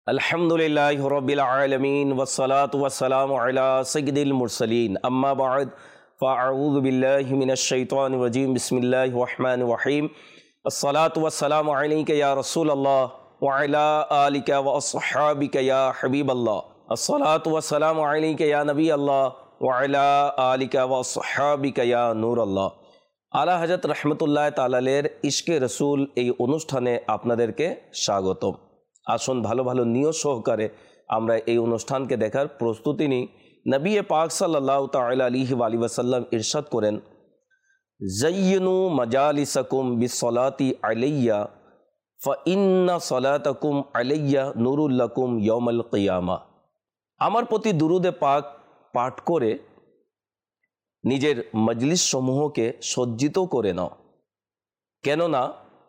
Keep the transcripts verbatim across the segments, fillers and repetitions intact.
अल्हम्दुलिल्लाहि रब्बिल आलमीन वस्सलातु वस्सलामु अला सय्यिदिल मुरसलीन अम्मा बाद फ़अऊज़ु बिल्लाहि मिनश शैतानिर रजीम बिस्मिल्लाहिर रहमानिर रहीम अस्सलातु वस्सलामु अलैका या रसूलल्लाह व अला आलिका व अस्हाबिका या हबीबल्लाह अस्सलातु वस्सलामु अलैका या नबी अल्लाह व अला आलिका व अस्हाबिका या नूर अल्लाह। आला हज़रत रहमतुल्लाह ताआला अलैहिर इश्के रसूल এই অনুষ্ঠানে আপনাদেরকে স্বাগতম। আসুন ভালো ভালো নিয়ত সহকারে আমরা এই অনুষ্ঠানকে দেখার প্রস্তুতি নিই। নবী পাক সাল্লাল্লাহু তাআলা আলাইহি ওয়া আলিহি ওয়াসাল্লাম ইরশাদ করেন, জাইয়িনু মাজালিসাকুম বিসসালাতি আলাইয়া ফাইন্না সালাতাকুম আলাইয়া নুরুল লাকুম ইয়াউমাল কিয়ামা। আমার প্রতি দুরুদে পাক পাঠ করে নিজের মজলিস সমূহকে সজ্জিত করে নাও, কেননা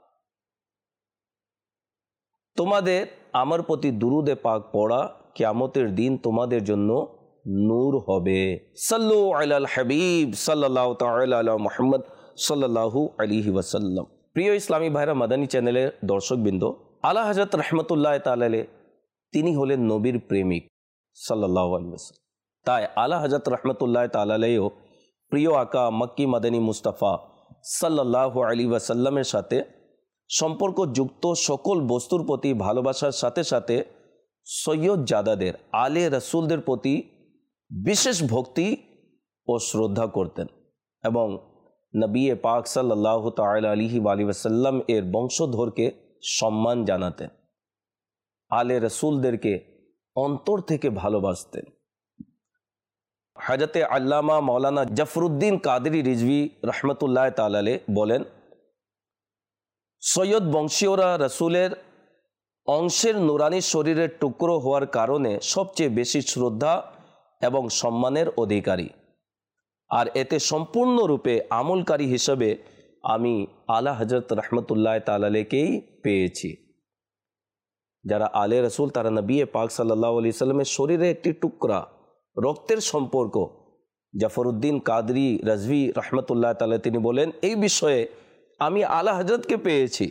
তোমাদের আমার প্রতি দুরুদে পাক পড়া কিয়ামতের দিন তোমাদের জন্য নূর হবে। সাল্লু আলাল হাবিব সাল্লাল্লাহু তাআলা আলা মুহাম্মদ সাল্লাল্লাহু আলাইহি ওয়াসাল্লাম। প্রিয় ইসলামী ভাইরা, মাদানী চ্যানেলের দর্শকবৃন্দ, আলা হযরত রাহমাতুল্লাহ তাআলা আলাইহি তিনি হলেন নবীর প্রেমিক সাল্লাল্লাহু আলাইহি ওয়াসাল্লাম। তাই আলা হযরত রাহমাতুল্লাহ তাআলা আলাইহিও প্রিয় আকা মক্কি মাদানী মুস্তাফা সাল্লাল্লাহু আলাইহি ওয়াসাল্লামের সাথে সম্পর্কযুক্ত সকল বস্তুর প্রতি ভালোবাসার সাথে সাথে সৈয়দ জাদাদের আলে রসুলদের প্রতি বিশেষ ভক্তি ও শ্রদ্ধা করতেন এবং নবী পাক সাল্লাল্লাহু তাআলা আলাইহি ওয়া আলিহি ওয়াসাল্লাম এর বংশধরকে সম্মান জানাতেন, আলে রসুলদেরকে অন্তর থেকে ভালোবাসতেন। হযরতে আল্লামা মাওলানা জাফরউদ্দিন কাদরি রিজভী রহমতুল্লাহ তাআলা আলাইহি বলেন, সৈয়দ বংশীয়রা রসুলের অংশের নুরানি শরীরের টুকরো হওয়ার কারণে সবচেয়ে বেশি শ্রদ্ধা এবং সম্মানের অধিকারী, আর এতে সম্পূর্ণরূপে আমলকারী হিসেবে আমি আলা হযরত রহমতুল্লাহ তাআলা আলাইহিকেই পেয়েছি। যারা আলে রসুল তারা নবী পাক সাল্লাল্লাহু আলাইহি সাল্লামের শরীরে একটি টুকরা, রক্তের সম্পর্ক। জাফরউদ্দিন কাদরি রিজভী রহমতুল্লাহ তাআলা তিনি বলেন, এই বিষয়ে আমি আলা হযরতকে পেয়েছি,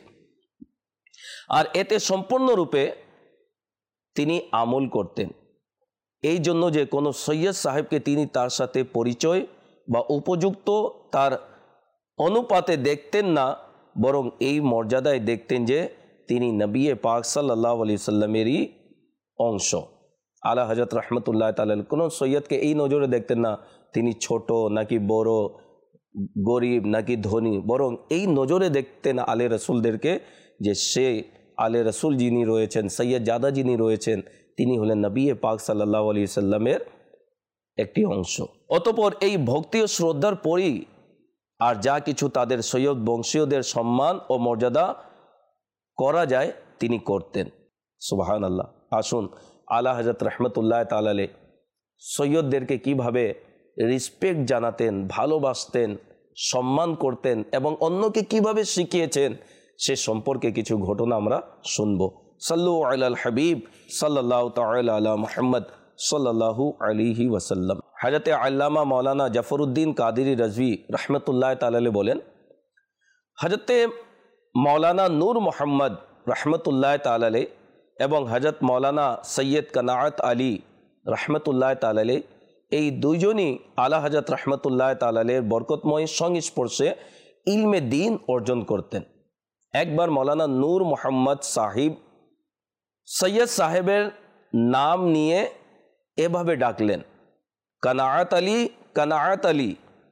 আর এতে সম্পূর্ণরূপে তিনি আমল করতেন। এই জন্য যে কোনো সৈয়দ সাহেবকে তিনি তার সাথে পরিচয় বা উপযুক্ত তার অনুপাতে দেখতেন না, বরং এই মর্যাদায় দেখতেন যে তিনি নবী পাক সাল্লাল্লাহু আলাইহি সাল্লামেরই অংশ। আলা হযরত রহমতুল্লাহ তাআলা কোনো সৈয়দকে এই নজরে দেখতেন না তিনি ছোট নাকি বড়, গরিব নাকি ধনী, বরং এই নজরে দেখতেন আলে রসুলদেরকে যে সে আলে রসুল যিনি রয়েছেন, সৈয়দ জাদা যিনি রয়েছেন, তিনি হলেন নবী পাক সাল্লাল্লাহু আলাইহি সাল্লামের একটি অংশ। অতঃপর এই ভক্তি ও শ্রদ্ধার পরই আর যা কিছু তাদের সৈয়দ বংশীয়দের সম্মান ও মর্যাদা করা যায় তিনি করতেন। সুবহানাল্লাহ। আসুন আলা হযরত রহমতুল্লাহ তাআলা আলাইহি সৈয়দদেরকে কিভাবে রেসপেক্ট জানাতেন, ভালোবাসতেন, সম্মান করতেন এবং অন্যকে কিভাবে শিখিয়েছেন সে সম্পর্কে কিছু ঘটনা আমরা শুনব। সাল্লু আলাল হাবিব সাল্লাল্লাহু তাআলা আলা মুহাম্মদ সাল্লাল্লাহু আলাইহি ওয়াসাল্লাম। হযরতে আল্লামা মাওলানা জাফরউদ্দিন কাদরি রিজভী রহমতুল্লাহ তাআলা আলাইহি বলেন, হযরতে মাওলানা নূর মোহাম্মদ রহমতুল্লাহ তাআলা আলাইহি এবং হযরত মাওলানা সৈয়দ কানাআত আলী রহমতুল্লাহ তাআলা আলাইহি এই দুইজনই আলা হযরত রহমতুল্লাহ তাআলা আলাইহির বরকতময় সংস্পর্শে ইলমে দ্বীন অর্জন করতেন। একবার মাওলানা নূর মোহাম্মদ সাহিব সৈয়দ সাহেবের নাম নিয়ে এভাবে ডাকলেন, কানাআত আলী, কানাআত আলী।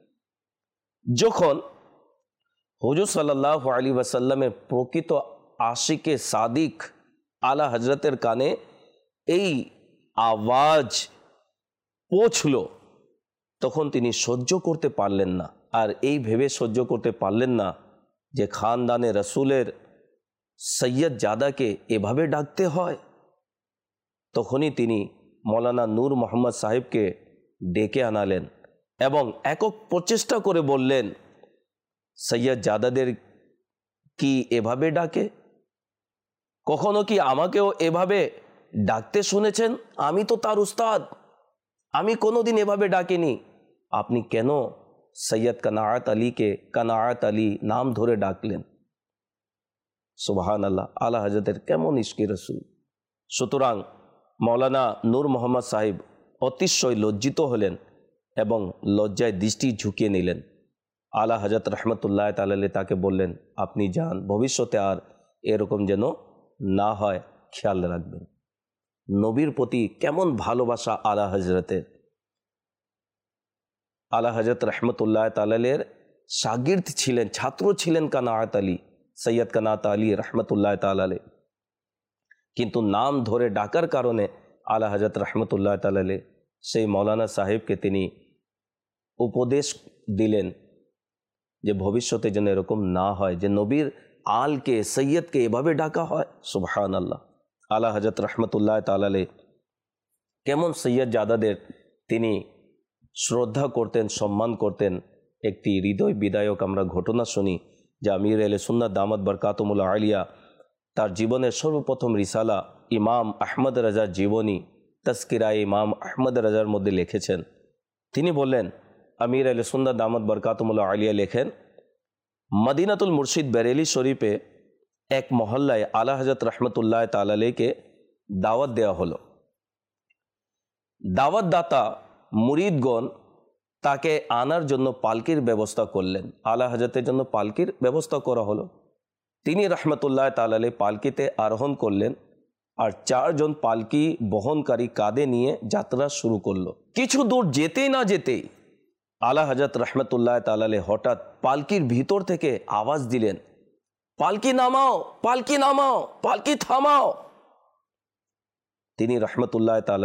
যখন হুজুর সাল্লাল্লাহু আলাইহি ওয়াসাল্লামের প্রকৃত আশিকে সাদিক আলা হযরতের কানে এই আওয়াজ পৌঁছল, তখন তিনি সহ্য করতে পারলেন না, আর এই ভেবে সহ্য করতে পারলেন না যে খানদানে রসুলের সৈয়দ জাদাকে এভাবে ডাকতে হয়। তখনই তিনি মৌলানা নূর মোহাম্মদ সাহেবকে ডেকে আনালেন এবং একক প্রচেষ্টা করে বললেন, সৈয়দ জাদাদের কি এভাবে ডাকে? কখনো কি আমাকেও এভাবে ডাকতে শুনেছেন? আমি তো তার উস্তাদ, আমি কোনোদিন এভাবে ডাকিনি। আপনি কেন সৈয়দ কানাআত আলীকে কানাআত আলী নাম ধরে ডাকলেন? সুবহানাল্লাহ। আলা হযরতের কেমন ইশকে রসুল, সুতরাং মৌলানা নূর মোহাম্মদ সাহেব অতিশয় লজ্জিত হলেন এবং লজ্জায় দৃষ্টি ঝুঁকিয়ে নিলেন। আলা হযরত রহমতুল্লাহ তাআলা তাকে বললেন, আপনি যান, ভবিষ্যতে আর এরকম যেন না হয় খেয়াল রাখবেন। নবীর প্রতি কেমন ভালোবাসা আলা হজরতের। আলা হযরত রহমতুল্লাহ তাআলার শাগির্দ ছিলেন, ছাত্র ছিলেন কানাআত আলী, সৈয়দ কানাআত আলী রহমতুল্লাহ তাআলা। কিন্তু নাম ধরে ডাকার কারণে আলা হযরত রহমতুল্লাহ তাআলা সেই মৌলানা সাহেবকে তিনি উপদেশ দিলেন যে ভবিষ্যতে যেন এরকম না হয় যে নবীর আলকে, সৈয়দকে এভাবে ডাকা হয়। সুবহানাল্লাহ। আলা হযরত রহমতুল্লাহ তাআলা কেমন সৈয়দ জাদাদের তিনি শ্রদ্ধা করতেন, সম্মান করতেন। একটি হৃদয় বিদায়ক আমরা ঘটনা শুনি যে আমির আহলে সুন্নাত দামাত বরকাতুহুল আলিয়া তার জীবনের সর্বপ্রথম রিসালা ইমাম আহমদ রাজার জীবনী তাজকিরায়ে ইমাম আহমদ রাজার মধ্যে লিখেছেন। তিনি বললেন, আমির আহলে সুন্নাত দামাত বরকাতুহুল আলিয়া লেখেন, মদিনাতুল মুর্শিদ বেরেলি শরীফে এক মহল্লায় আলা হযরত রহমতুল্লাহ তাআলাকে দাওয়াত দেওয়া হলো। দাওয়াতদাতা মুরিদগণ তাকে আনার জন্য পালকির ব্যবস্থা করলেন। আলা হযরতের জন্য পালকির ব্যবস্থা করা হলো। তিনি রহমতুল্লাহ তাআলা পালকিতে আরোহণ করলেন আর চারজন পালকি বহনকারী কাঁধে নিয়ে যাত্রা শুরু করলো। কিছু দূর যেতেই না যেতেই আলা হযরত রহমতুল্লাহ তাআলা হঠাৎ পালকির ভিতর থেকে আওয়াজ দিলেন, পালকি নামাও, পালকি নামাও, পালকি থামাও। তিনি রহমতুল্লাহ তাআলা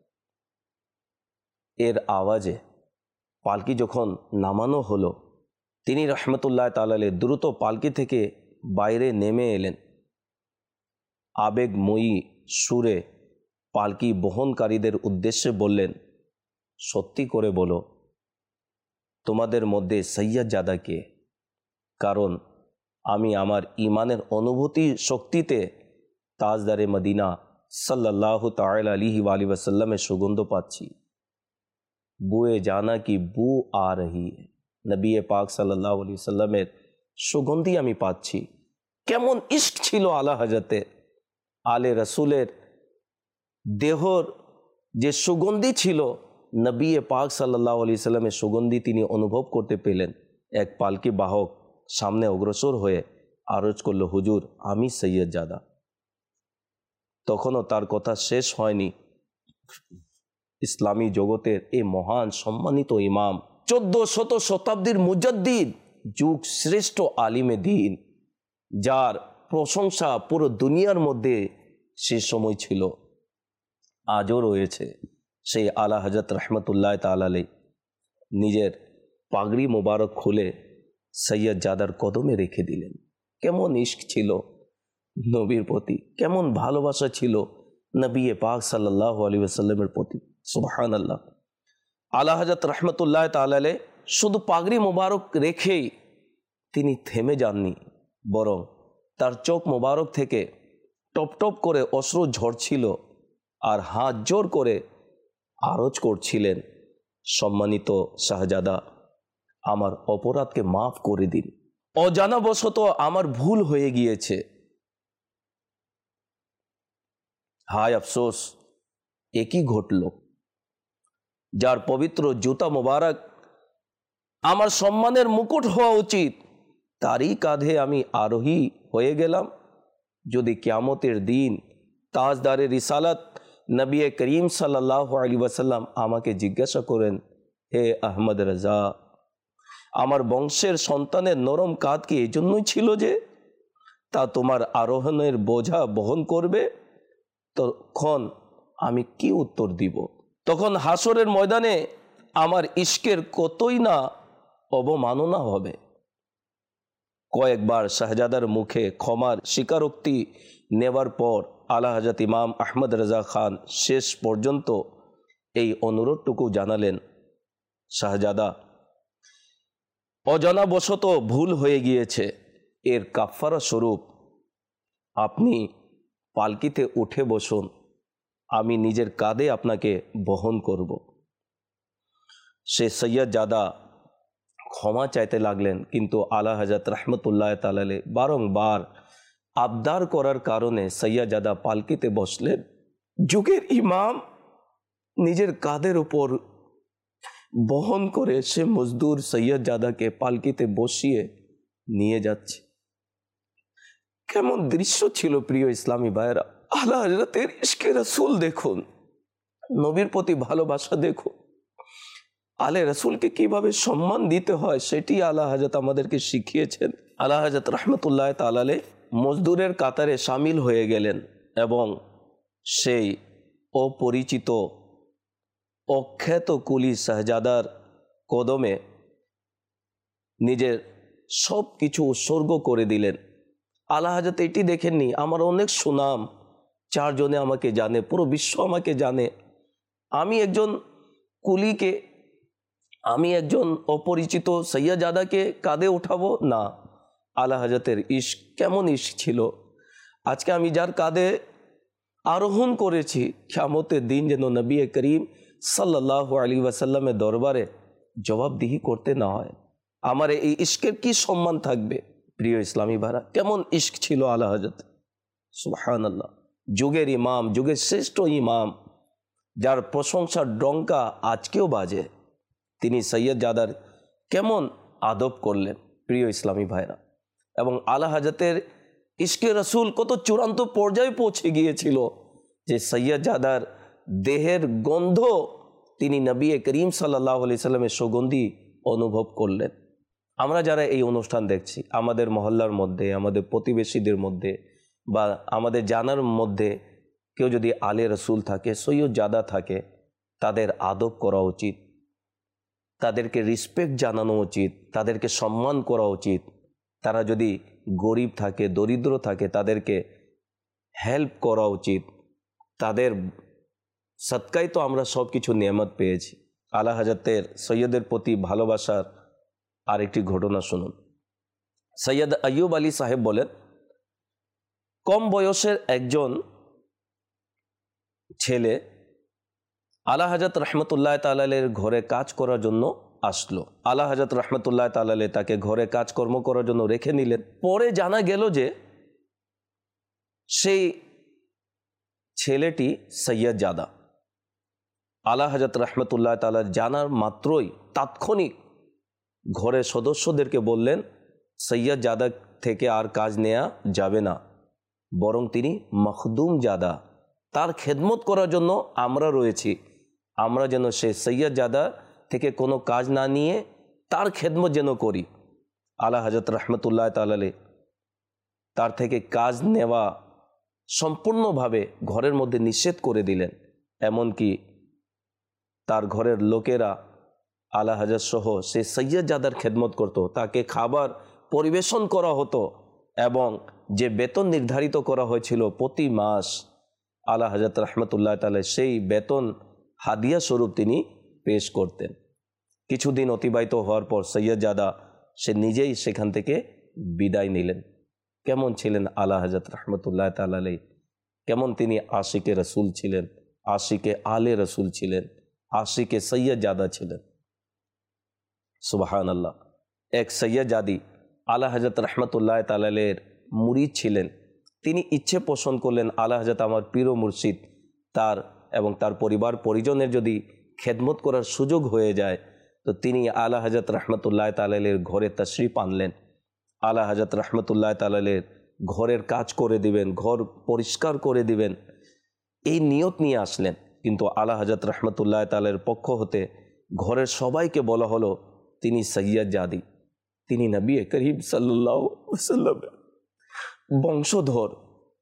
এর আওয়াজে পালকি যখন নামানো হলো, তিনি রহমতুল্লাহ তাআলা দ্রুত পালকি থেকে বাইরে নেমে এলেন। আবেগময়ী সুরে পালকি বহনকারীদের উদ্দেশ্যে বললেন, সত্যি করে বলো তোমাদের মধ্যে সৈয়দ জাদা কে? কারণ আমি আমার ইমানের অনুভূতি শক্তিতে তাজদারে মদিনা সাল্লাল্লাহু তাআলা আলাইহি ওয়া আলিহি ওয়াসাল্লামের সুগন্ধ পাচ্ছি। বুয়ে জানা কি বু আ রহি है, নবী পাক সাল্লাল্লাহু আলাইহি ওয়াসাল্লামের সুগন্ধি আমি পাচ্ছি। কেমন ইশক ছিল আলা হযরতের। আলে রসুলের দেহর যে সুগন্ধি ছিল, নবী পাক সাল্লাল্লাহু আলাইহি ওয়াসাল্লামের সুগন্ধি তিনি অনুভব করতে পেলেন। এক পালকি বাহক সামনে অগ্রসর হয়ে আরজ করল, হুজুর আমি সৈয়দ জাদা। তখনও তার কথা শেষ হয়নি। ইসলামী জগতের এই মহান সম্মানিত ইমাম, চোদ্দ শত শতাব্দীর মুজাদ্দিদ, যুগ শ্রেষ্ঠ আলিমে দ্বীন, যার প্রশংসা পুরো দুনিয়ার মধ্যে সে সময় ছিল, আজও রয়েছে, সেই আলা হযরত রহমতুল্লাহ তাআলা নিজের পাগড়ি মোবারক খুলে সৈয়দ জাদার কদমে রেখে দিলেন। কেমন ইশক ছিল নবীর প্রতি, কেমন ভালোবাসা ছিল নবী পাক সাল্লাল্লাহু আলাইহি ওয়াসাল্লামের প্রতি। সুবহানাল্লাহ। আলা হযরত রহমতুল্লাহ তাআলা শুধু পাগড়ি মোবারক রেখেই তিনি থেমে যাননি, বরং তার চোখ মোবারক থেকে টপ টপ করে অশ্রু ঝরছিল আর হাত জোর করে আরজ করছিলেন, সম্মানিত শাহজাদা আমার অপরাধকে মাফ করে দিন, অজানাবশত আমার ভুল হয়ে গিয়েছে। হায় আফসোস, একই ঘটল। যার পবিত্র জুতা মোবারক আমার সম্মানের মুকুট হওয়া উচিত, তারই কাঁধে আমি আরোহী হয়ে গেলাম। যদি কিয়ামতের দিন তাজদারে রিসালাত নবী করিম সাল্লাল্লাহু আলাইহি ওয়াসাল্লাম আমাকে জিজ্ঞাসা করেন, হে আহমদ রাজা, আমার বংশের সন্তানের নরম কাঁধ কি এই জন্যই ছিল যে তা তোমার আরোহণের বোঝা বহন করবে, তখন আমি কি উত্তর দিব? তখন হাসরের ময়দানে আমার ইশকের কতই না অবমাননা হবে। কয়েকবার শাহজাদার মুখে ক্ষমার স্বীকারোক্তি নেবার পর আলা হযরত ইমাম আহমদ রাজা খান শেষ পর্যন্ত এই অনুরোধটুকু জানালেন, শাহজাদা অজানাবশত ভুল হয়ে গিয়েছে, এর কাফফারা স্বরূপ আপনি পালকিতে উঠে বসুন, আমি নিজের কাঁধে আপনাকে বহন করব। সে সৈয়দ জাদা ক্ষমা চাইতে লাগলেন, কিন্তু আলা হযরত রহমতুল্লাহ তাআলা বারংবার আবদার করার কারণে সৈয়দজাদা পালকিতে বসলেন। যুগের ইমাম নিজের কাঁধের উপর বহন করে সে মজদুর সৈয়দজাদাকে পালকিতে বসিয়ে নিয়ে যাচ্ছে। কেমন দৃশ্য ছিল প্রিয় ইসলামী ভাইয়েরা। আলা হযরতের ইশকে রাসূল দেখুন, নবীর প্রতি ভালোবাসা দেখুন, আলে রাসূলকে কিভাবে সম্মান দিতে হয় সেটি আলা হযরত আমাদেরকে শিখিয়েছেন। আলা হযরত রাহমাতুল্লাহ তাআলা আলাইহি মজদুরের কাতারে শামিল হয়ে গেলেন এবং সেই অপরিচিত অখ্যাত কুলি শাহজাদার কদমে নিজের সব কিছু উৎসর্গ করে দিলেন। আলা হযরত এটি দেখেননি, আমার অনেক সুনাম, চারজনে আমাকে জানে, পুরো বিশ্ব আমাকে জানে, আমি একজন কুলিকে, আমি একজন অপরিচিত সৈয়দজাদাকে কাঁধে উঠাবো না। আলা হযরতের ইশক কেমন ইশক ছিল! আজকে আমি যার কাঁধে আরোহণ করেছি, কিয়ামতের দিন যেন নবী করিম সাল্লাল্লাহু আলাইহি ওয়াসাল্লামের দরবারে জবাবদিহি করতে না হয়। আমার এই ইশকের কি সম্মান থাকবে? প্রিয় ইসলামী ভাইরা, কেমন ইশক ছিল আলা হযরত! সুবহানাল্লাহ। যুগের ইমাম, যুগের শ্রেষ্ঠ ইমাম, যার প্রশংসার ডঙ্কা আজকেও বাজে, তিনি সৈয়দজাদার কেমন আদব করলেন প্রিয় ইসলামী ভাইরা। এবং আলা হযরতের ইশকে রাসূল কত চূড়ান্ত পর্যায়ে পৌঁছে গিয়েছিল যে সৈয়দজাদার দেহের গন্ধ তিনি নবী করিম সাল্লাল্লাহু আলাইহি সাল্লামের সুগন্ধি অনুভব করলেন। আমরা যারা এই অনুষ্ঠান দেখছি, আমাদের মহল্লার মধ্যে, আমাদের প্রতিবেশীদের মধ্যে বা আমাদের জানার মধ্যে কেউ যদি আলে রাসূল থাকে, সৈয়দজাদা থাকে, তাদের আদব করা উচিত, তাদেরকে রিসপেক্ট জানানো উচিত, তাদেরকে সম্মান করা উচিত। তারা যদি গরিব থাকে, দরিদ্র থাকে, তাদেরকে হেল্প করা উচিত। তাদের সদকায় তো আমরা সব কিছু নিয়ামত পেয়েছি। আলা হযরতের সৈয়দের প্রতি ভালোবাসার আরেকটি ঘটনা শুনুন। সৈয়দ আইয়ুব আলী সাহেব বলেন, কম বয়সের একজন ছেলে আলা হযরত রাহমাতুল্লাহ তাআলা আলাইহির ঘরে কাজ করার জন্য আসলো। আলা হযরত রাহমাতুল্লাহ তাআলা আলাইহি তাকে ঘরে কাজকর্ম করার জন্য রেখে নিলেন। পরে জানা গেল যে সেই ছেলেটি সৈয়দজাদা। আলা হযরত রাহমাতুল্লাহ তাআলা জানার মাত্রই তাৎক্ষণিক ঘরের সদস্যদেরকে বললেন, সৈয়দজাদা থেকে আর কাজ নেওয়া যাবে না, বরং তিনি মখদুম জাদা, তার খেদমত করার জন্য আমরা রয়েছি। আমরা যেন সে সৈয়দজাদা থেকে কোনো কাজ না নিয়ে তার খেদমত যেন করি। আলা হযরত রাহমাতুল্লাহ তাআলা আলাইহি তার থেকে কাজ নেওয়া সম্পূর্ণভাবে ঘরের মধ্যে নিষেধ করে দিলেন। এমনকি তার ঘরের লোকেরা আলা হযরত সহ সে সৈয়দজাদার খেদমত করত, তাকে খাবার পরিবেশন করা হতো এবং যে বেতন নির্ধারিত করা হয়েছিল প্রতি মাস, আলা হযরত রাহমাতুল্লাহ তাআলা সেই বেতন হাদিয়া স্বরূপ তিনি পেশ করতেন। কিছুদিন অতিবাহিত হওয়ার পর সৈয়দজাদা সে নিজেই সেখান থেকে বিদায় নিলেন। কেমন ছিলেন আলা হযরত রাহমাতুল্লাহ তাআলা আলাইহি! কেমন তিনি আশিকে রাসূল ছিলেন, আশিকে আলে রাসূল ছিলেন, আশিকে সৈয়দজাদা ছিলেন। সুবহানাল্লাহ। এক সৈয়দজাদি আলা হযরত রাহমাতুল্লাহ তাআলা আলাইহির মুরিদ ছিলেন। তিনি ইচ্ছে পোষণ করলেন, আলা হযরত আমার পীর ও মুর্শিদ, তার এবং তার পরিবার পরিজনের যদি খেদমত করার সুযোগ হয়ে যায় তো তিনি আলা হযরত রাহমাতুল্লাহ তাআলা আলাইহির ঘরে তাশরিফ আনলেন। আলা হযরত রাহমাতুল্লাহ তাআলা আলাইহির ঘরের কাজ করে দিবেন, ঘর পরিষ্কার করে দিবেন, এই নিয়ত নিয়ে আসলেন। কিন্তু আলা হযরত রাহমাতুল্লাহ তাআলার পক্ষ হতে ঘরের সবাইকে বলা হলো তিনি সৈয়দজাদি, তিনি নবী করিম সাল্লাল্লাহু আলাইহি ওয়াসাল্লামের বংশধর,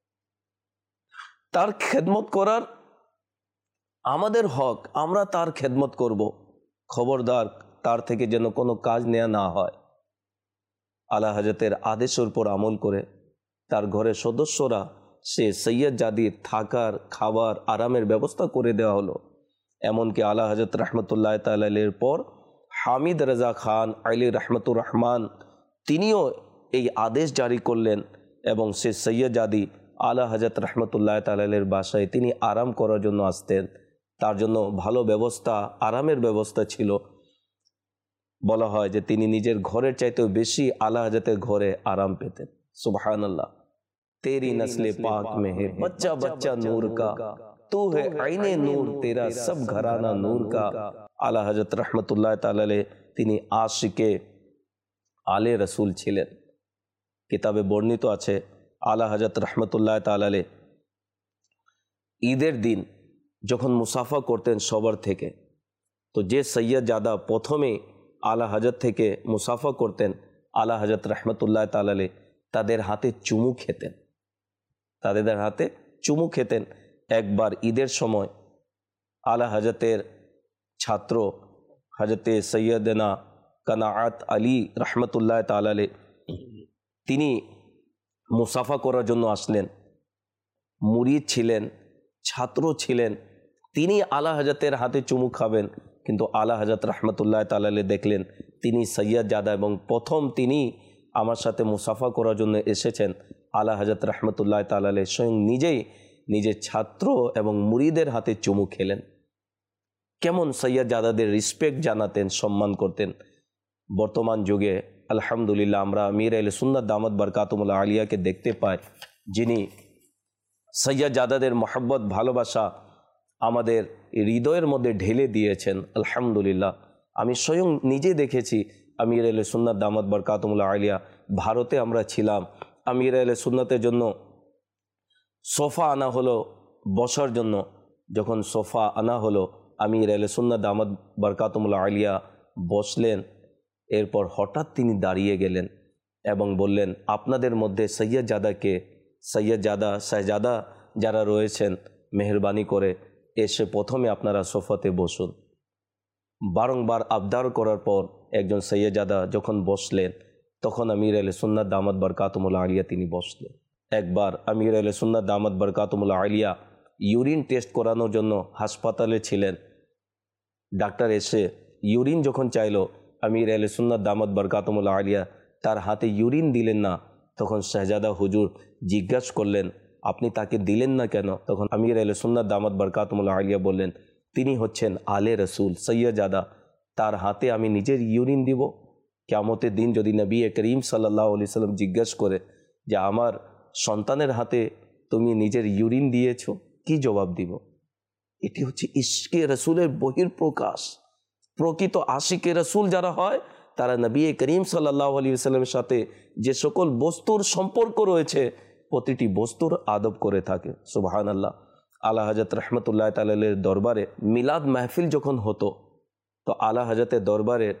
তার খেদমত করার আমাদের হক, আমরা তার খেদমত করব, খবরদার তার থেকে যেন কোনো কাজ নেওয়া না হয়। আলা হযরতের আদেশের উপর আমল করে তার ঘরের সদস্যরা সে সৈয়দজাদির থাকার, খাবার, আরামের ব্যবস্থা করে দেওয়া হলো। এমনকি আলা হযরত রাহমাতুল্লাহ তাআলা আলাইহির পর হামিদ রাজা খান আলী রহমতুর রহমান তিনিও এই আদেশ জারি করলেন এবং সে সৈয়দজাদি আলা হযরত রাহমাতুল্লাহ তাআলা আলাইহির বাসায় তিনি আরাম করার জন্য আসতেন। তার জন্য ভালো ব্যবস্থা, আরামের ব্যবস্থা ছিল। বলা হয় যে তিনি নিজের ঘরের চাইতেও বেশি আলা হযরতের ঘরে আরাম পেতেন। সুবহানাল্লাহ। तेरी नस्ल पाक में है बच्चा बच्चा नूर का, तू है आईने नूर, तेरा सब घराना नूर का। आला हजरत रहमतुल्लाह ताला अलैह তিনি আশিকে আলে রসুল ছিলেন। কিতাবে বর্ণিত আছে আলা হযরত রহমতুল্লাহ তাআলা আলাইহি ঈদের দিন যখন মুসাফা করতেন সবার থেকে, তো যে সৈয়দজাদা প্রথমে আলা হযরত থেকে মুসাফা করতেন আলা হযরত রহমতুল্লাহ তাআলা আলাইহি তাদের হাতে চুমু খেতেন, তাদের হাতে চুমু খেতেন। একবার ঈদের সময় আলা হযরতের ছাত্র হযরতে সৈয়দনা কানাআত আলী রহমতুল্লাহ তাআলা আলাইহি তিনি মুসাফা করার জন্য আসলেন। মুরিদ ছিলেন, ছাত্র ছিলেন, তিনি আলা হযরতের হাতে চুমু খাবেন, কিন্তু আলা হযরত রহমতুল্লাহ তাআলা আলাইহি দেখলেন তিনি সৈয়দজাদা এবং প্রথম তিনি আমার সাথে মুসাফা করার জন্য এসেছেন। আলা হযরত রহমতুল্লাহ তাআলা আলাইহি স্বয়ং নিজেই নিজের ছাত্র এবং মুরিদের হাতে চুমু খেলেন। কেমন সৈয়দজাদাদের রিসপেক্ট জানাতেন, সম্মান করতেন। বর্তমান যুগে আলহামদুলিল্লাহ আমরা আমির আহলে সুন্নাত দামাত বরকাতুহুল আলিয়াকে দেখতে পাই, যিনি সৈয়দজাদাদের মহব্বত ভালোবাসা আমাদের হৃদয়ের মধ্যে ঢেলে দিয়েছেন। আলহামদুলিল্লাহ আমি স্বয়ং নিজে দেখেছি আমির আহলে সুন্নাত দামাত বরকাতুহুল আলিয়া ভারতে আমরা ছিলাম, আমির আহলে সুন্নাতের জন্য সোফা আনা হলো বসার জন্য। যখন সোফা আনা হলো আমির আহলে সুন্নাত দামাত বরকাতুহুল আলিয়া বসলেন, এরপর হঠাৎ তিনি দাঁড়িয়ে গেলেন এবং বললেন আপনাদের মধ্যে সৈয়দজাদাকে সৈয়দজাদা শাহজাদা যারা রয়েছেন মেহরবানি করে এসে প্রথমে আপনারা সোফাতে বসুন। বারংবার আবদার করার পর একজন সৈয়দজাদা যখন বসলেন তখন আমির আহলে সুন্নাত দামাত বরকাতুহুল আলিয়া তিনি বসলেন। একবার আমির আহলে সুন্নাত দামাত বরকাতুহুল আলিয়া ইউরিন টেস্ট করানোর জন্য হাসপাতালে ছিলেন। ডাক্তার এসে ইউরিন যখন চাইলো আমির আহলে সুন্নাত দামাত বরকাতুহুল আলিয়া তার হাতে ইউরিন দিলেন না। তখন শাহজাদা হুজুর জিজ্ঞাসা করলেন আপনি তাকে দিলেন না কেন? তখন আমির আহলে সুন্নাত দামাত বরকাতুহুল আলিয়া বললেন তিনি হচ্ছেন আলে রসুল সৈয়দজাদা, তার হাতে আমি নিজের ইউরিন দিব? কিয়ামতের দিন যদি নবী করিম সাল্লাল্লাহু আলাইহি সাল্লাম জিজ্ঞাসা করে যে আমার সন্তানের হাতে তুমি নিজের ইউরিন দিয়েছো, কি জবাব দিব? এটি হচ্ছে ইশকে রসুলের বহির্প্রকাশ। প্রকৃত আশিকে রসুল যারা হয় তারা নবী করিম সাল্লাল্লাহু আলাইহি ওয়াসাল্লামের সাথে যে সকল বস্তুর সম্পর্ক রয়েছে প্রতিটি বস্তুর আদব করে থাকে। সুবহানাল্লাহ। আলা হযরত রহমতুল্লাহ তাআলা আলাইহির দরবারে মিলাদ মাহফিল যখন হতো তো আলা হযরতের দরবারে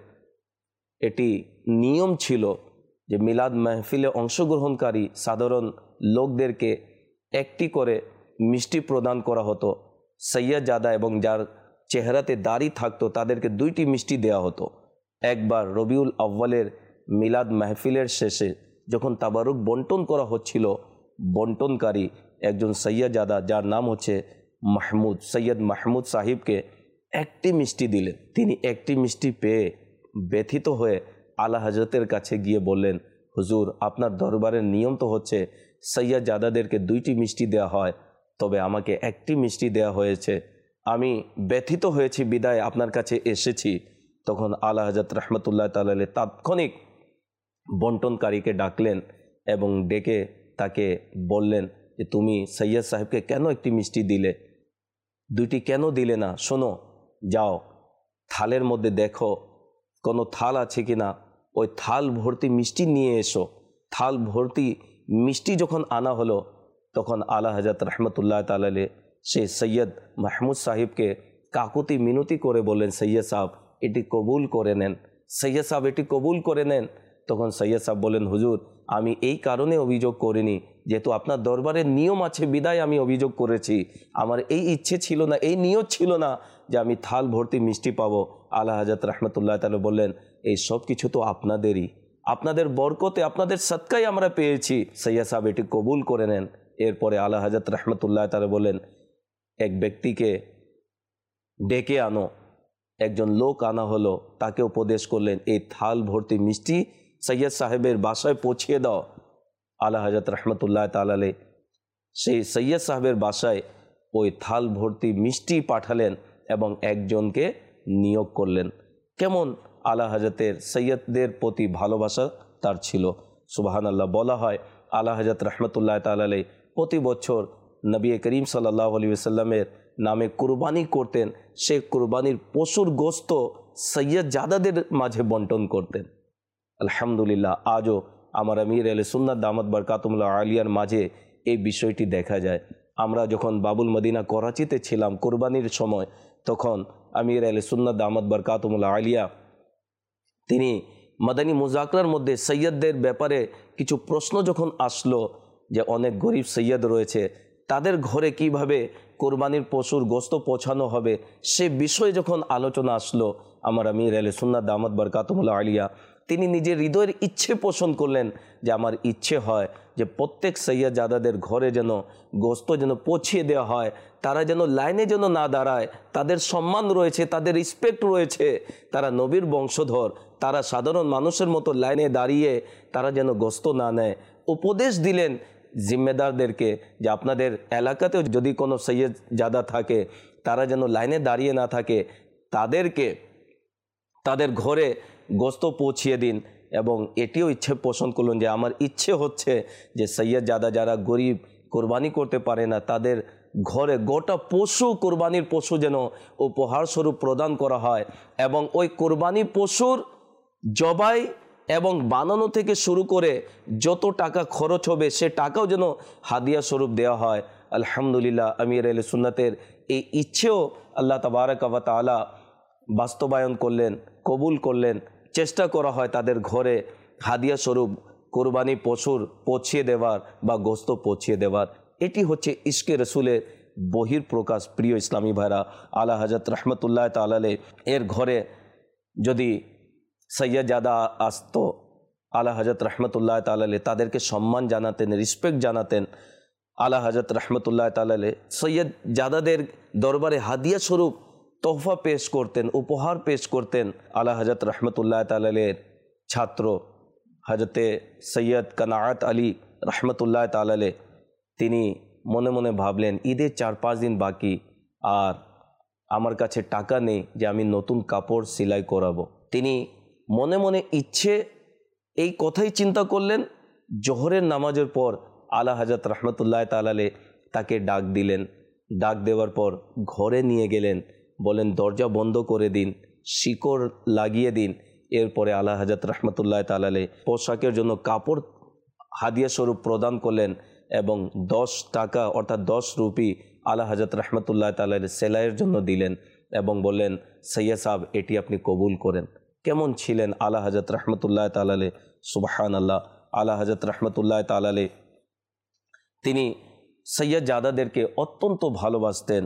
এটি নিয়ম ছিল যে মিলাদ মাহফিলে অংশগ্রহণকারী সাধারণ লোকদেরকে একটি করে মিষ্টি প্রদান করা হতো। সৈয়দজাদা এবং যার চেহারাতে দাড়ি থাকতো তাদেরকে দুইটি মিষ্টি দেওয়া হতো। একবার রবিউল আউয়ালের মিলাদ মাহফিলের শেষে যখন তাবারুক বন্টন করা হচ্ছিল, বন্টনকারী একজন সৈয়দজাদা যার নাম হচ্ছে মাহমুদ, সৈয়দ মাহমুদ সাহিবকে একটি মিষ্টি দিলেন। তিনি একটি মিষ্টি পেয়ে ব্যথিত হয়ে আলা হযরতের কাছে গিয়ে বললেন হুজুর আপনার দরবারের নিয়ম তো হচ্ছে সৈয়দজাদাদেরকে দুইটি মিষ্টি দেওয়া হয়, তবে আমাকে একটি মিষ্টি দেওয়া হয়েছে, আমি ব্যথিত হয়েছি বিদায় আপনার কাছে এসেছি। তখন আলা হযরত রহমতুল্লাহ তাআলা আলাইহি তাৎক্ষণিক বন্টনকারীকে ডাকলেন এবং ডেকে তাকে বললেন যে তুমি সৈয়দ সাহেবকে কেন একটি মিষ্টি দিলে, দুইটি কেন দিলে না? শোনো, যাও থালের মধ্যে দেখো কোনো থাল আছে কি না, ওই থাল ভর্তি মিষ্টি নিয়ে এসো। থাল ভর্তি মিষ্টি যখন আনা হলো তখন আলা হযরত রহমতুল্লাহ তাআলা আলাইহি সেই সৈয়দ মাহমুদ সাহিবকে কাকুতি মিনতি করে বললেন সৈয়দ সাহেব এটি কবুল করে নেন, সৈয়দ সাহেব এটি কবুল করে নেন। তখন সৈয়দ সাহেব বললেন হুজুর আমি এই কারণে অভিযোগ করিনি, যেহেতু আপনার দরবারের নিয়ম আছে বিদায় আমি অভিযোগ করেছি, আমার এই ইচ্ছে ছিল না, এই নিয়ত ছিল না যে আমি থাল ভর্তি মিষ্টি পাবো। আলা হযরত রহমতুল্লাহ তাআলা বললেন এই সব কিছু তো আপনাদেরই, আপনাদের বরকতে আপনাদের সদকায় আমরা পেয়েছি, সৈয়দ সাহেব এটি কবুল করে নেন। এরপরে আলা হযরত রহমতুল্লাহ তাআলা বললেন এক ব্যক্তিকে ডেকে আনো। একজন লোক আনা হলো, তাকে উপদেশ করলেন এই থাল ভর্তি মিষ্টি সৈয়দ সাহেবের বাসায় পৌঁছিয়ে দাও। আলা হযরত রহমতুল্লাহ তাআলা আলাইহি সেই সৈয়দ সাহেবের বাসায় ওই থাল ভর্তি মিষ্টি পাঠালেন এবং একজনকে নিয়োগ করলেন। কেমন আলা হযরতের সৈয়দদের প্রতি ভালোবাসা তার ছিল। সুবহানাল্লাহ। বলা হয় আলা হযরত রহমতুল্লাহ তাআলা আলাইহি প্রতি বছর নবী করিম সাল্লাল্লাহু আলাইহি ওয়াসাল্লামের নামে কুরবানি করতেন। সে কুরবানির পশুর গোশত সৈয়দজাদাদের মাঝে বন্টন করতেন। আলহামদুলিল্লাহ, আজও আমার আমির আহলে সুন্নাত দামাত বরকাতুহুল্লাহ আলিয়ার মাঝে এই বিষয়টি দেখা যায়। আমরা যখন বাবুল মদিনা করাচিতে ছিলাম কুরবানির সময়, তখন আমির আহলে সুন্নাত দামাত বরকাতুহুল্লাহ আলিয়া তিনি মাদানী মুজাকরার মধ্যে সৈয়দদের ব্যাপারে কিছু প্রশ্ন যখন আসলো যে অনেক গরিব সৈয়দ রয়েছে, তাদের ঘরে কিভাবে কোরবানির পশুর গোশত পৌঁছানো হবে, সে বিষয়ে যখন আলোচনা আসলো, আমার আমির আহলে সুন্নাত দামাত বরকাতুহুল্লাহ আলিয়া তিনি নিজের হৃদয়ের ইচ্ছে পোষণ করলেন যে আমার ইচ্ছে হয় যে প্রত্যেক সৈয়দজাদাদের ঘরে যেন গোশত যেন পৌঁছিয়ে দেওয়া হয়, তারা যেন লাইনে যেন না দাঁড়ায়, তাদের সম্মান রয়েছে, তাদের রিসপেক্ট রয়েছে, তারা নবীর বংশধর, তারা সাধারণ মানুষের মতো লাইনে দাঁড়িয়ে তারা যেন গোশত না নেয়। উপদেশ দিলেন জিম্মেদারদেরকে যে আপনাদের এলাকাতেও যদি কোনো সৈয়দজাদা থাকে তারা যেন লাইনে দাঁড়িয়ে না থাকে, তাদেরকে তাদের ঘরে গোশত পৌঁছিয়ে দিন। এবং এটিও ইচ্ছে পোষণ করলেন যে আমার ইচ্ছে হচ্ছে যে সৈয়দজাদা যারা গরিব কোরবানি করতে পারে না, তাদের ঘরে গোটা পশু কোরবানির পশু যেন উপহার স্বরূপ প্রদান করা হয়, এবং ওই কোরবানি পশুর জবাই এবং বানানো থেকে শুরু করে যত টাকা খরচ হবে সে টাকাও যেন হাদিয়া স্বরূপ দেওয়া হয়। আলহামদুলিল্লাহ, আমির আহলে সুন্নাতের এই ইচ্ছেও আল্লাহ তাবারাক ওয়া তাআলা বাস্তবায়ন করলেন, কবুল করলেন। চেষ্টা করা হয় তাদের ঘরে হাদিয়া স্বরূপ কোরবানি পশুর পৌঁছিয়ে দেওয়ার বা গোশত পৌঁছিয়ে দেওয়ার। এটি হচ্ছে ইশকে রসুলের বহির প্রকাশ। প্রিয় ইসলামী ভাইরা, আলা হযরত রহমতুল্লাহ তাআলা আলাইহি এর ঘরে যদি সৈয়দজাদা আসতো, আলা হযরত রহমতুল্লাহ তাআলা আলাইহি তাদেরকে সম্মান জানাতেন, রিসপেক্ট জানাতেন। আলা হযরত রহমতুল্লাহ তাআলা আলাইহি সৈয়দজাদাদের দরবারে হাদিয়া স্বরূপ তোহফা পেশ করতেন, উপহার পেশ করতেন। আলা হযরত রহমতুল্লাহ তাআলা আলাইহির ছাত্র হযরতে সৈয়দ কানাআত আলী রহমতুল্লাহ তাআলা আলাইহি তিনি মনে মনে ভাবলেন ঈদের চার পাঁচ দিন বাকি, আর আমার কাছে টাকা নেই যে আমি নতুন কাপড় সেলাই করাবো। তিনি মনে মনে ইচ্ছে এই কথাই চিন্তা করলেন। জোহরের নামাজের পর আলা হযরত রহমতুল্লাহ তাআলা আলাইহি তাকে ডাক দিলেন। ডাক দেওয়ার পর ঘরে নিয়ে গেলেন, বলেন দরজা বন্ধ করে দিন, শিকড় লাগিয়ে দিন। এরপরে আলা হযরত রহমতুল্লাহ তাআলা আলাইহি পোশাকের জন্য কাপড় হাদিয়া স্বরূপ প্রদান করলেন এবং দশ টাকা অর্থাৎ দশ রুপি আলা হযরত রহমতুল্লাহ তাআলা আলাইহি সেলাইয়ের জন্য দিলেন এবং বললেন সৈয়দ সাহেব এটি আপনি কবুল করেন। কেমন ছিলেন আলা হযরত রহমতুল্লাহ তাআলা আলাইহি? সুবহানাল্লাহ। আলা হযরত রহমতুল্লাহ তাআলা আলাইহি তিনি সৈয়দজাদাদেরকে অত্যন্ত ভালোবাসতেন।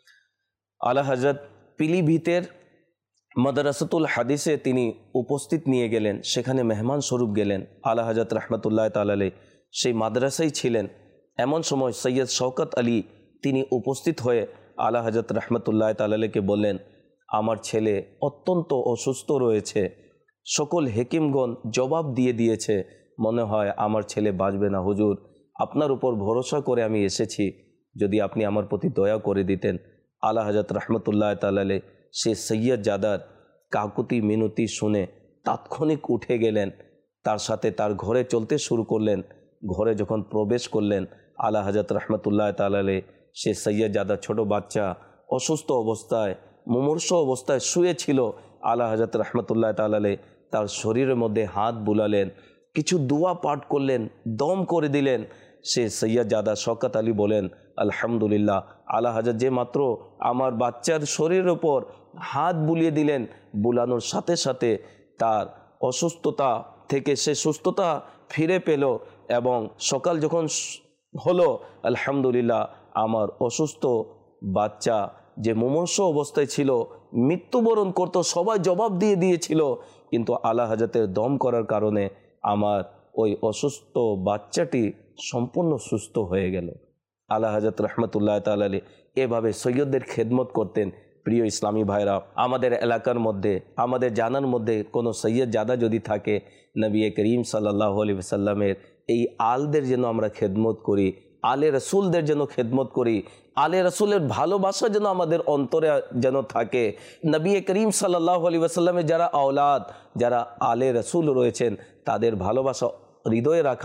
আলা হযরত পিলিভিতের মাদ্রাসাতুল হাদিসে তিনি উপস্থিত নিয়ে গেলেন, সেখানে মেহমান স্বরূপ গেলেন। আলা হযরত রহমতুল্লাহ তাআলা আলাইহি সেই মাদ্রাসায় ছিলেন। এমন সময় সৈয়দ শওকত আলী তিনি উপস্থিত হয়ে আলা হযরত রহমতুল্লাহ তাআলা আলাইহিকে বললেন আমার ছেলে অত্যন্ত অসুস্থ রয়েছে, সকল হেকিমগণ জবাব দিয়ে দিয়েছে, মনে হয় আমার ছেলে বাঁচবে না। হুজুর, আপনার উপর ভরসা করে আমি এসেছি, যদি আপনি আমার প্রতি দয়া করে দিতেন। আলা হযরত রহমতুল্লাহ তাআলা আলাইহি সে সৈয়দজাদার কাকুতি মিনতি শুনে তাৎক্ষণিক উঠে গেলেন, তার সাথে তার ঘরে চলতে শুরু করলেন। ঘরে যখন প্রবেশ করলেন আলা হযরত রহমতুল্লাহ তাআলা আলাইহি সে সৈয়দজাদা ছোট বাচ্চা অসুস্থ অবস্থায় মুমূর্ষ অবস্থায় শুয়েছিল। আলা হযরত রহমতুল্লাহ তাআলা আলাইহি তার শরীরের মধ্যে হাত বুলালেন, কিছু দোয়া পাঠ করলেন, দম করে দিলেন। সে সৈয়দজাদা শওকত আলী বলেন আলহামদুলিল্লাহ, আলা হযরত যে মাত্র আমার বাচ্চার শরীরের ওপর হাত বুলিয়ে দিলেন, বুলানোর সাথে সাথে তার অসুস্থতা থেকে সে সুস্থতা ফিরে পেল এবং সকাল যখন হলো আলহামদুলিল্লাহ আমার অসুস্থ বাচ্চা যে মুমূর্ষ অবস্থায় ছিল, মৃত্যুবরণ করত, সবাই জবাব দিয়ে দিয়েছিল, কিন্তু আলা হযরতের দম করার কারণে আমার ওই অসুস্থ বাচ্চাটি সম্পূর্ণ সুস্থ হয়ে গেল। আলা হযরত রহমতুল্লাহ তাআলা আলাইহি এভাবে সৈয়দদের খেদমত করতেন। প্রিয় ইসলামী ভাইরা, আমাদের এলাকার মধ্যে আমাদের জানার মধ্যে কোনো সৈয়দজাদা যদি থাকে, নবী করিম সাল্লাল্লাহু আলাইহি ওয়াসাল্লামের এই আলদের যেন আমরা খেদমত করি, আলে রসুলদের যেন খেদমত করি, আলে রসুলের ভালোবাসা যেন আমাদের অন্তরে যেন থাকে। নবী করিম সাল্লাল্লাহু আলাইহি ওয়াসাল্লামের যারা আওলাদ, যারা আলে রসুল রয়েছেন, তাদের ভালোবাসা হৃদয়ে রাখা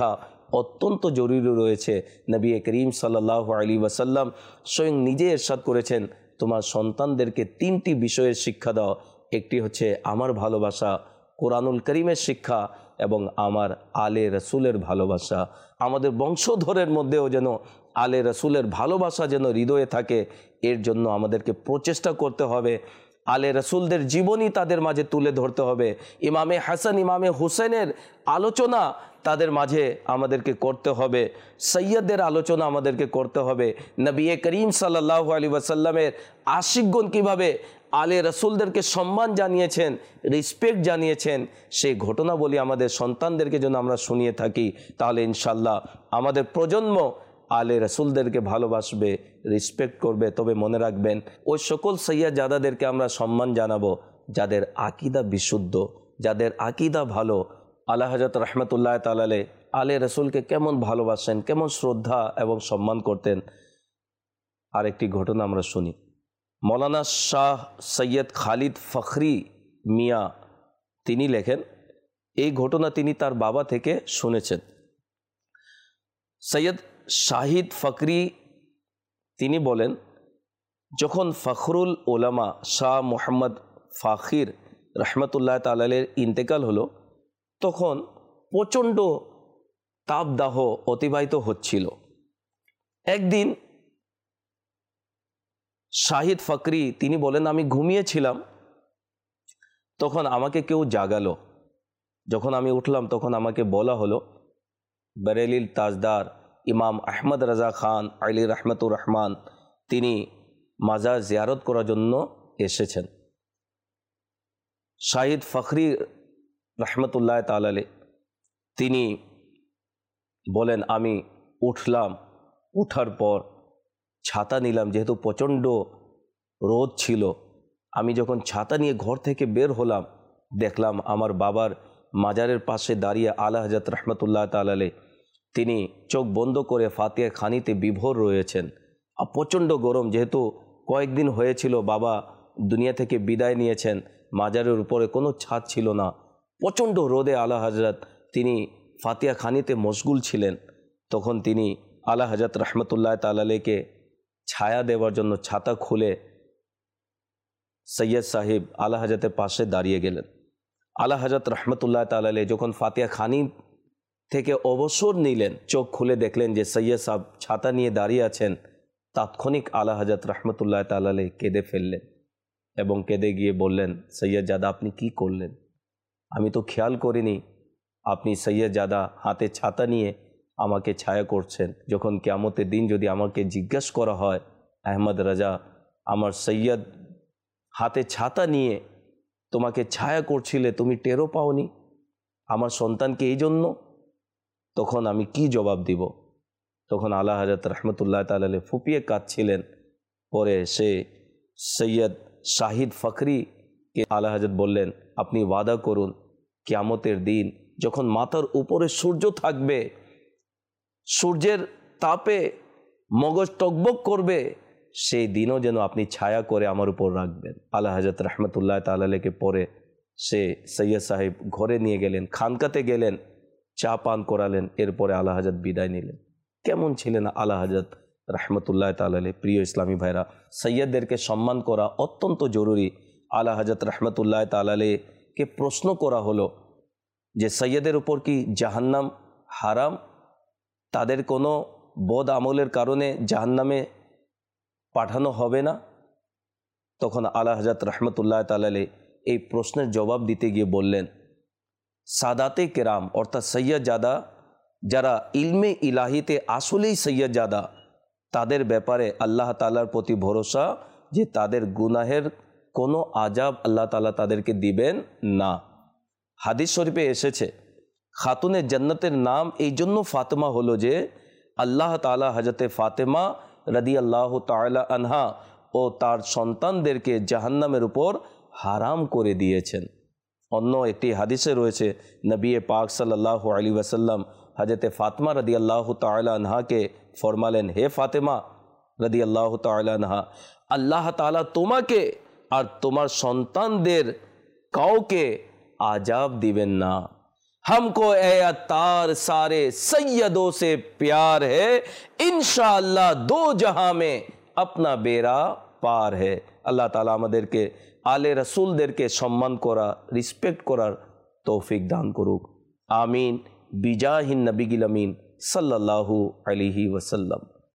অত্যন্ত জরুরি রয়েছে। নবী করিম সাল্লাল্লাহু আলাইহি ওয়াসাল্লাম স্বয়ং নিজে ইরশাদ করেছেন, তোমার সন্তানদেরকে তিনটি বিষয়ের শিক্ষা দাও। একটি হচ্ছে আমার ভালোবাসা, কোরআনুল করিমের শিক্ষা এবং আমার আলে রসুলের ভালোবাসা। আমাদের বংশধরের মধ্যেও যেন আলে রসুলের ভালোবাসা যেন হৃদয়ে থাকে, এর জন্য আমাদেরকে প্রচেষ্টা করতে হবে। আলে রসুলদের জীবনী তাদের মাঝে তুলে ধরতে হবে। ইমামে হাসান, ইমামে হুসেনের আলোচনা তাদের মাঝে আমাদেরকে করতে হবে। সৈয়দদের আলোচনা আমাদেরকে করতে হবে। নবী করিম সাল্লাল্লাহু আলাইহি ওয়াসাল্লামের আশিকগণ কীভাবে আলে রসুলদেরকে সম্মান জানিয়েছেন, রেসপেক্ট জানিয়েছেন, সেই ঘটনাবলী আমাদের সন্তানদেরকে যেন আমরা শুনিয়ে থাকি, তাহলে ইনশাল্লাহ আমাদের প্রজন্ম আলে রসুলদেরকে ভালোবাসবে, রেসপেক্ট করবে। তবে মনে রাখবেন, ওই সকল সৈয়দজাদাদেরকে আমরা সম্মান জানাবো যাদের আকীদা বিশুদ্ধ, যাদের আকীদা ভালো। আলা হযরত রহমতুল্লাহ তাআলা আলাইহি আলে রসুলকে কেমন ভালোবাসেন, কেমন শ্রদ্ধা এবং সম্মান করতেন। আরেকটি ঘটনা আমরা শুনি। মৌলানা শাহ সৈয়দ খালিদ ফখরি মিয়া তিনি লেখেন, এই ঘটনা তিনি তার বাবা থেকে শুনেছেন। সৈয়দ শাহিদ ফখরি তিনি বলেন, যখন ফখরুল উলামা শাহ মোহাম্মদ ফাখির রহমতুল্লাহ তাআলা আলাইহির ইন্তেকাল হলো, তখন প্রচণ্ড তাপদাহ অতিবাহিত হচ্ছিল। একদিন শাহিদ ফখরি তিনি বলেন, আমি ঘুমিয়েছিলাম, তখন আমাকে কেউ জাগালো। যখন আমি উঠলাম তখন আমাকে বলা হলো, বরেলির তাজদার ইমাম আহমদ রাজা খান আলী রহমতুর রহমান তিনি মাজার জিয়ারত করার জন্য এসেছেন। শাহিদ ফখরি রহমতুল্লাহ তাআলা আলাইহি তিনি বলেন, আমি উঠলাম, উঠার পর ছাতা নিলাম, যেহেতু প্রচণ্ড রোদ ছিল। আমি যখন ছাতা নিয়ে ঘর থেকে বের হলাম, দেখলাম আমার বাবার মাজারের পাশে দাঁড়িয়ে আলা হযরত রহমতুল্লাহ তাআলা আলাইহি তিনি চোখ বন্ধ করে ফাতিহা খানিতে বিভোর রয়েছেন। আর প্রচণ্ড গরম, যেহেতু কয়েকদিন হয়েছিল বাবা দুনিয়া থেকে বিদায় নিয়েছেন, মাজারের উপরে কোনো ছাদ ছিল না। প্রচণ্ড রোদে আলা হযরত তিনি ফাতিহা খানিতে মশগুল ছিলেন। তখন তিনি আলা হযরত রহমতুল্লাহ তাআলা আলাইহিকে ছায়া দেওয়ার জন্য ছাতা খুলে সৈয়দ সাহেব আলা হযরতের পাশে দাঁড়িয়ে গেলেন। আলা হযরত রহমতুল্লাহ তাআলা আলাইহি যখন ফাতিহা খানি থেকে অবসর নিলেন, চোখ খুলে দেখলেন যে সৈয়দ সাহেব ছাতা নিয়ে দাঁড়িয়ে আছেন। তাৎক্ষণিক আলা হযরত রহমতুল্লাহ তাআলা আলাইহি কেঁদে ফেললেন এবং কেঁদে গিয়ে বললেন, সৈয়দজাদা আপনি কি করলেন? আমি তো খেয়াল করিনি আপনি সৈয়দজাদা হাতে ছাতা নিয়ে আমাকে ছায়া করছেন। যখন কিয়ামতের দিন যদি আমাকে জিজ্ঞাসা করা হয়, আহমদ রাজা আমার সৈয়দ হাতে ছাতা নিয়ে তোমাকে ছায়া করছিলে, তুমি টেরও পাওনি আমার সন্তানকে এই জন্য, তখন আমি কি জবাব দিব? তখন আলা হযরত রহমতুল্লাহ তাআলা আলাইহি ফুপিয়ে কাঁদছিলেন। পরে সে সৈয়দ শাহিদ ফখরিকে আলা হযরত বললেন, আপনি ওয়াদা করুন কিয়ামতের দিন যখন মাথার উপরে সূর্য থাকবে, সূর্যের তাপে মগজ টকবক করবে, সেই দিনও যেন আপনি ছায়া করে আমার উপর রাখবেন। আলা হযরত রহমতুল্লাহ তাআলা আলাইহিকে পরে সে সৈয়দ সাহেব ঘরে নিয়ে গেলেন, খানকাতে গেলেন, চা পান করালেন। এরপরে আলা হযরত বিদায় নিলেন। কেমন ছিলেন আলা হযরত রহমতুল্লাহ তাআলা আলাইহি? প্রিয় ইসলামী ভাইরা, সৈয়দদেরকে সম্মান করা অত্যন্ত জরুরি। আলা হযরত রহমতুল্লাহ তাআলা আলাইহিকে প্রশ্ন করা হলো যে সৈয়দের উপর কি জাহান্নাম হারাম? তাদের কোনো বদ আমলের কারণে জাহান্নামে পাঠানো হবে না? তখন আলা হযরত রহমতুল্লাহ তাআলা আলাইহি এই প্রশ্নের জবাব দিতে গিয়ে বললেন, সাদাতে কেরাম অর্থাৎ সৈয়দজাদা যারা ইলমে ইলাহিতে আসলেই সৈয়দজাদা, তাদের ব্যাপারে আল্লাহ তাআলার প্রতি ভরসা যে তাদের গুনাহের কোনো আযাব আল্লাহ তাআলা তাদেরকে দিবেন না। হাদিস শরীফে এসেছে, খাতুনে জান্নাতের নাম এই জন্য ফাতেমা হলো যে আল্লাহ তাআলা হযরতে ফাতেমা রাদিয়াল্লাহু তাআলা আনহা ও তার সন্তানদেরকে জাহান্নামের উপর হারাম করে দিয়েছেন। অন্য একটি হাদিসে রয়েছে, নবী পাক সাল্লাল্লাহু আলাইহি ওয়াসাল্লাম হযরতে ফাতেমা রাদিয়াল্লাহু তাআলা আনহাকে ফরমালেন, হে ফাতেমা রাদিয়াল্লাহু তাআলা আনহা, আল্লাহ তাআলা তোমাকে আর তোমার সন্তানদের কাউকে আযাব দিবেন না। हमको ए अत्तार सारे सैयदों से प्यार है, इंशाअल्लाह दो जहां में अपना बेरा पार है। আল্লাহ তাআলা আমাদেরকে আলে রাসূলদেরকে সম্মান করা, রিসপেক্ট করার তৌফিক দান করুক। আমিন। বিজাহিন নবী গিল আমিন সাল্লাল্লাহু আলাইহি ওয়াসাল্লাম।